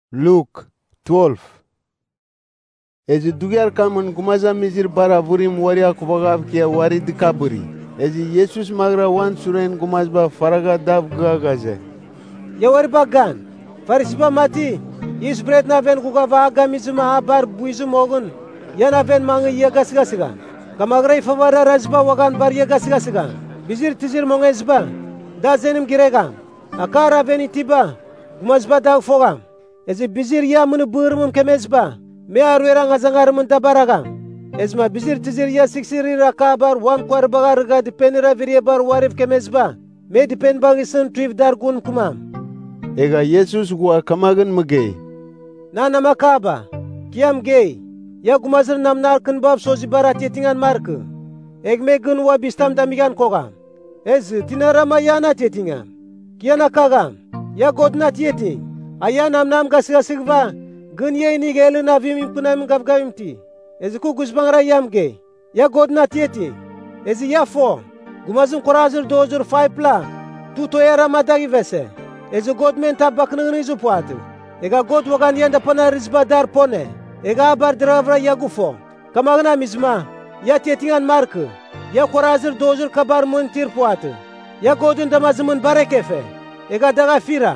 Luke 12. Ezi dugyar kamun gumaza mizir bara vurim waria kubagavkia wari dikaburi. Ezi Yesus magra wan suren gumazba faraga dav gagaze. Ya wari bagan. Farisiba mati. Is bread na ven kugava aga mizuma abar buizum ogun. Ya na ven mangi ya gasgasiga. Kamagra ifavara razba wagan bar ya gasgasiga. Bizir tizir mongezba. Da zenim girega. Akara veni tiba. Gumazba dav fogam. Ezi bizir ya mını bığırmım kemezba. Me arveran azangarımın da baraga. Ezma bizir tizir ya siksiri rakabar wan kwar bagarga dipenira viriye bar warif kemezba. Me dipen bagisin tuif dar gun kumam. Ega Yesus gua kamagan mage. Na namakaba. Kiam gay. Ya gumazır namnar kın bab sozi barat yetingan markı. Egme gün wa bistam damigan kogam. Ez tinarama yana yetingam. Kiana kagam. Ya godnat yeting. Aya nam gasgasigva gun ye ni gelu na vim kunam gavgavimti eziku guzbangra yamge ya godna tieti ezi ya fo gumazun korazur dozur faipla tu to era madagi vese ezi godmen tabaknung ni zupuat ega god wagan yanda pana rizba dar pone ega bar dravra ya gufo kamagna mizma ya tietingan mark ya korazur dozur kabar muntir puat ya godun damazmun barekefe ega daga fira.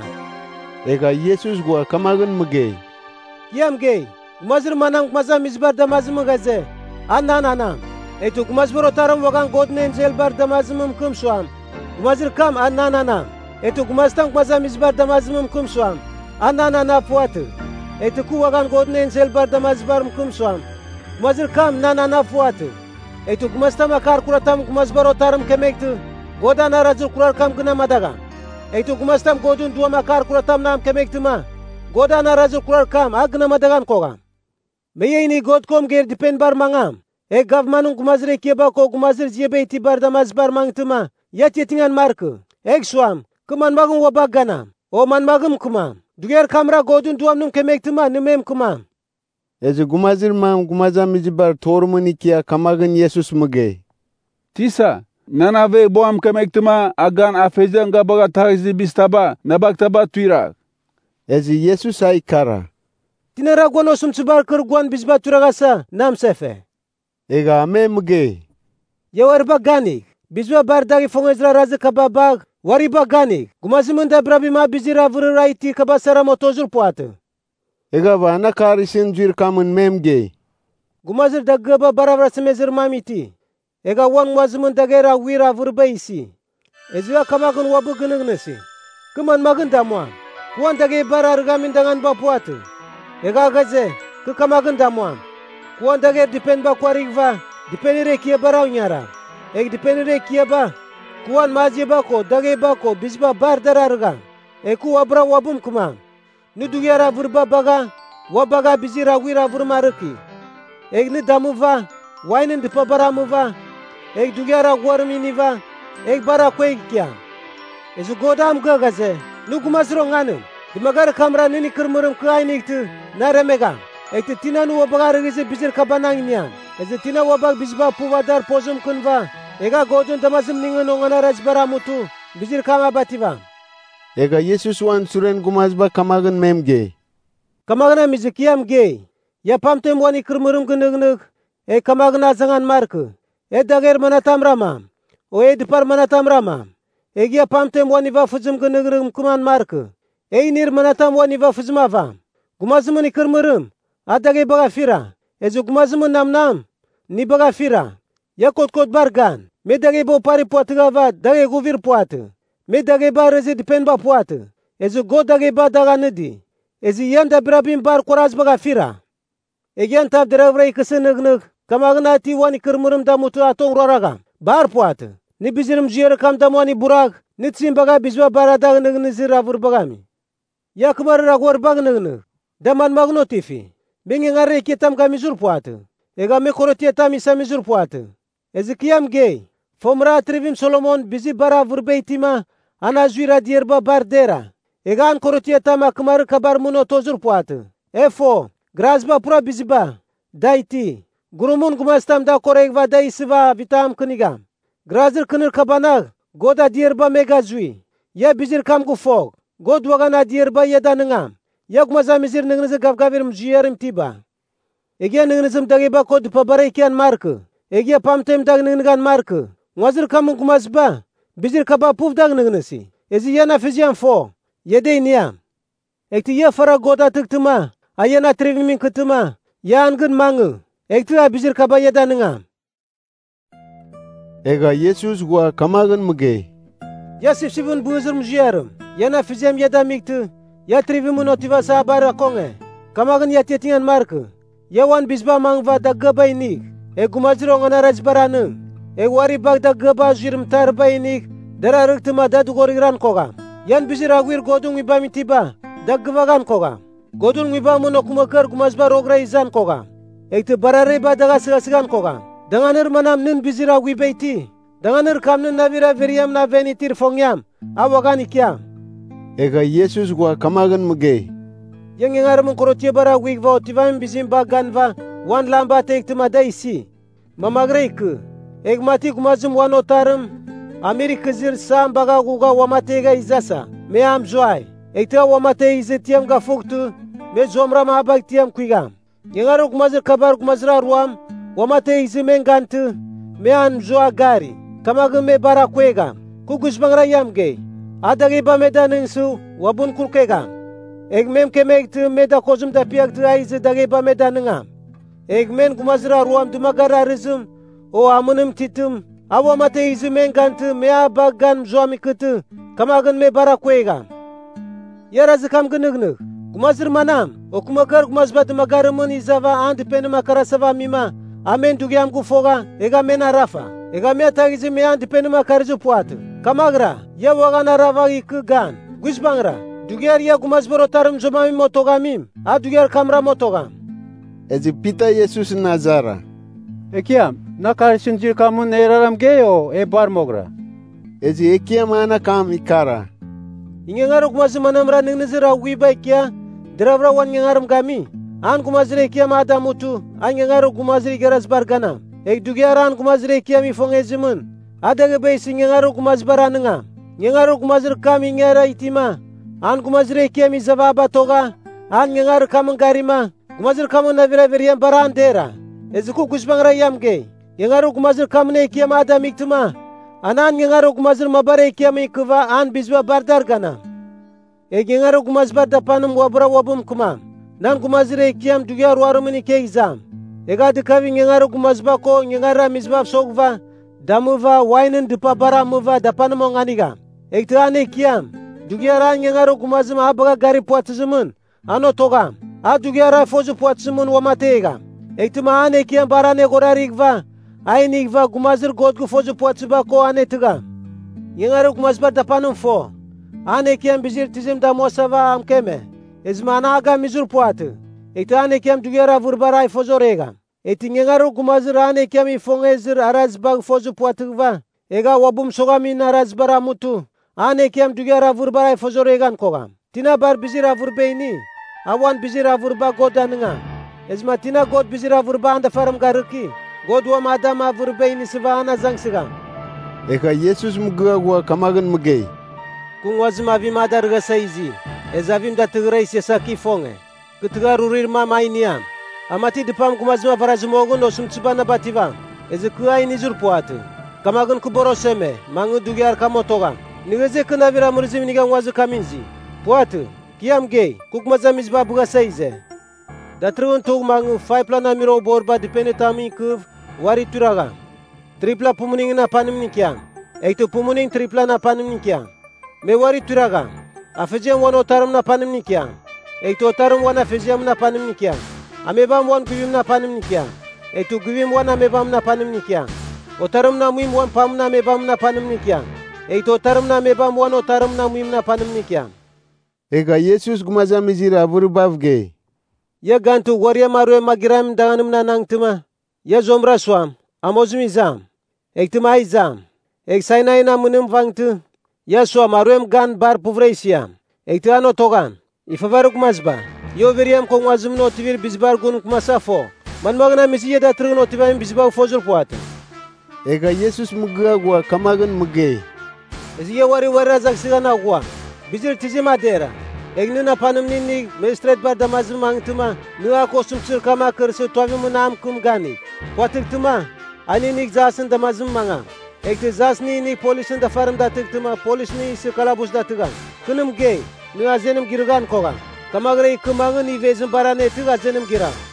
Ega Yesus gua kamagan mage. Yam gay. Gumazir manam gumazam mizbar damazım gaze. Anna. Etu gumazbur otaram wagan godnen zelbar damazım kum suam. Gumazir kam anna. Etu gumaztan gumazam mizbar damazım kum suam. Anna fuatı. Etu ku wagan godnen zelbar damazbar kum suam. Gumazir kam nana fuatı. Etu gumaztam akar kuratam gumazbar otaram kemektu. Godan arazur kurar kam gına madaga. Etu gumastam godun dua makar kuratam nam kemektima. Godan arazur kurar kam agna madagan kogam. Meye ini god kom ger dipen bar mangam. Gavmanun gumazre kieba ko gumazir jebe iti bar damaz bar mangtuma. Yat yetingan marku. Suam. Kuman magun wabag ganam. O man magum kumam. Duger kamra godun duam num kemektima numem kumam. Ezi gumazir mam gumaza mizibar torumun ikia kamagan Yesus mage. Tisa. Nanave boam kemektima agan afezen gabaga tagizi bistaba nabaktaba tuirak. Ezi Yesus ay kara. Tinara guan osum tsubar guan bizba turagasa nam sefe. Ega ame mge. Yawar baganik. Bizba bardagi fongezra razi kababag. Wari baganik. Gumazimunda brabima bizira vururaiti kabasara motozur puatı. Ega vana karisin jir kamun memge. Gumazir daggaba baravrası mezir mamiti. Ega wan wazumun dagera wira vurbaisi. Ezwa kamagun wabu gınıgnesi. Kıman magın damuan. Kuan dage barar gamin dangan bapuatı. Ega gaze. Kıkamagın damuan. Kuan dage dipen bakwarigva. Dipenire kiye baraw nyara. Dipenire kiye ba. Kuan mazi bako dage bako bizba bar dararga. Ku wabra wabum kumam. Nudugera vurba baga. Wabaga bizira wira vurmarıki. Ni damuva. Wainin dipa baramuva. Dugera warminiva. Bara kwekya. Ezu godam gagaze. Nugumazro nganu. Dimagar kamra nini kırmırım kaynikti. Naremega. Tinanu wabagar gize bizir kabanangnya. Tina wabag bizba puvadar pozum kunva. Ega godun damazım ningan ongana rajbaramutu. Bizir kama bativa. Ega Yesus wan suren gumazba kamagan memge. Kamagana mizikiyam gay. Yapamtem wani kırmırım gınıgınıg. Kamagana zangan markı. Dager manatam ramam. Dipar manatam ramam. Gya pamtem wani vafızım gınıgırım kuman markı. Nir manatam wani vafızım avam. Gumazımın ikırmırım. Adage baga fira. Gumazımın nam. Ni baga fira. Ya kot bargan. Me dage bo pari puatı gava. Dage guvir puatı. Me dage ba rezi dipen ba puatı. God dage ba daga nedi. Yanda brabim bar koraz baga fira. Egyan tab deravray kısı nıg. Kamagna ti wani kırmırım da mutu atong roraga. Bar puatı. Ni bizirim jiyarı kam da wani burak. Ni tsim baga bizwa barada nıgını zira vur bagami. Ya kımarı ragwar bag nıgını. Daman magno tifi. Bengi ngare kitam kamizur puatı. Ega me korotiya tam isa mizur puatı. Kiyam gay. Fomra atrivim Solomon bizi bara vur beytima. Ana züira diyerba bar dera. Egan korotiya tam akımarı kabar muno tozur puatı. Efo. Grazba pura bizi ba. Daiti. Gurumun gumastam da koregva da isiva vitam kınigam. Grazir kınır kabanag. Goda diyerba megazui. Ya bizir kam gufog. God wagana diyerba ya da ningam. ya gumaza mizir ningnizi gavgavir mjiyarim tiba. Egia ningnizim dagiba ko dupa bara ikian marke. Egia pamtem dag ningnigan marke. Ngwazir kamun gumazba. Bizir kaba puf dag ningnisi. Ezi yana fizian fo. Yedei niyam. Ekti ya fara goda tiktuma. Ayana trivimin kituma. Ya angin mangu. Ekti a bizir kaba yeda ningam. Ega Yesus gua kamagan mege. Ya sifsifun buzir mjiyarim. Yana fiziam yeda mikti. Ya trivimun otiva sabara konge. Kamagan ya tietingan marke. Ya wan bizba mangva da gaba inik. E gumaziro ngana rajbaranu. E wari bag da gaba jirim tarba inik. Dara riktima da dugoriran koga. Yan bizir agwir godung ibami tiba. Da gvagan koga. Godung ibamun okumakar gumazba rogra izan koga. Ekti barareba daga sigasigan koga. Danganir manam nin bizir agwi beiti. Danganir kamnin navira veriam na venitir fongyam. Awagan ikyam. Ega Yesus gua kamagan mege. Yang ngarmun korotie bara wigva otivam bizim baganva wan lamba tektima daisi. Mamagreik. Egmati gumazum wan otarum. Amerika zir sam baga guga wamatega izasa. Me am joai. Ekta wamate izetiam ga fuktu. Me zomra ma bagtiam kuigam. Yengaru gumazir kabar gumazra ruam. Wamate izimen gantu. Me an joa gari. Kamagum me bara kuega. Kugusbangra yamge. Adagi ba medaninsu wabun kulkega. Egmem kemektu meda kozum da piaktu aiz dagi ba medaningam. Egmen gumazra ruam dumagara rizum. O amunim titum. Awa mate izimen gantu mea bagan joami kutu. Kamagan me bara kuega. Yarazi kam gınıgnıg. Gumazir manam. Okumakar gumazba dumagaramun izava andi penima karasava mima. Amen dugiam gufoga. Ega mena rafa. Ega mea tagizi me andi penima karizu puatu. Kamagra. Ya wagana rava ikı gan. Gusbangra. Dugiar ya gumazboro tarım zomami motogamim. A dugiar kamra motogam. Ezi pita Yesus nazara. Ekiam, na karşıncı kamun eraram geyo e barmogra. Ezi ekiam ana kam ikara. Ingengaru gumazir manamra ningnizir agwiba ikia. Dravra wan ngengarum gami. An gumazir ekiam adamutu. An ngengaru gumazir igeras bargana. Ek dugiar an gumazir ekiam ifong ezimun. Adage beysi ngengaru gumazbara ninga. Ngengaru gumazir kam ingera itima. An gumazir ekiam izavaba toga. An ngengaru kamun garima. Gumazir kamun navira veriam bara antera. Eziku gusbangra yamge. Ngengaru gumazir kamun ekiam adam iktuma. Anan ngengaru gumazir mabara ekiam ikuva an bizwa bardar gana. E ngengaru gumazbar da panum wabra wabum kuma. Nan gumazir ekiam dugiar warumun ike izam. Ega dikavi ngengaru gumazba ko ngengara mizbab sogva. Damuva wainin dipa bara muva da panum onganiga. Ekti an ekiam. Dugiara ngengaru gumazim abaga gari puatizimun. Ano togam. A dugiara fozu puatizimun wamatega. Ekti ma an ekiam bara negorarigva. Ainigva gumazir godgu fozu puatiziba ko anetiga. Ngengaru gumazbar da panum fo. An ekiam bizir tizim da mosava amkeme. Ezmana aga mizur puatu. Ekti an ekiam dugiara vurbarai fozorega. Ekti ngengaru gumazir an ekiam ifongezir arazbag fozu puatigva. Ega wabum sogamin arazbara mutu. An ekiam dugiara vurbarai fozoregan kogam. Tina bar bizir avurbeini. Awan bizir avurba godaninga. Ezma tina god bizir avurba anda faram gariki. God wam adam avurbeini siva ana zangsigam. Eka Yesus mga gua kamagan mege. Kung wazim avim adarga saizi. Ezavim da tigrai sesaki fonge. Kutiga rurir mama iniam. Amati dipam kumazima varazumogun osum tsibana bativam. Ezeku ai nizur puatu. Kamagan kuboroseme. Mangu dugiar kamotogam. Nigeze kena vira murizim nigan wazu kaminzi. Puatu. Kiam gay. Kukmazamiz babuga saize. Datrun tug mangu 5 plana miro borba dipene tami kuv wari turaga. Tripla pumuning na panim nikiam. Ektu pumuning tripla na panim nikiam. Me wari turaga. Afejem wan otarum na panim nikiam. Ektu otarum wan afejem na panim nikiam. Amebam wan guvim na panim nikiam. Ektu guvim wan amebam na panim nikiam. Otarum na muim wan pam na amebam na panim nikiam. Ektu otarum na amebam wan otarum na muim na panim nikiam. Ega Yesus gumazamizir avurubavge. Ya gantu warya marwe magiram danganum na nangtuma. Ya zomra swam. Amozum izam. Ektima izam. Ek sainai na munim vangtu. Ya swam marwem gan bar puvreisiam. Ekti ano togan. Ifavaruk mazba. Yo veriam kong wazum no tivir bizbar gun kumasafo. Man magna misi yeda trun no tivim bizbar fozur puatu. Ega Yesus mga gua kamagan mege. Ezi ya wari razak sigana gua. Bizir tizim adera. Egnina panım ninni mestret bar damazım mangtıma. Nıa kosum çırkama kırsı tovim nam kum gani. Kuatıktıma. Aninik zasın damazım manga. Ekte zas ni polisin da farımda tıktıma. Polis ni isi kalabuzda tıgan. Kınım gey. Nıa zenim girgan kogan. Kamagray kımangın ivezin barane tıga zenim giran.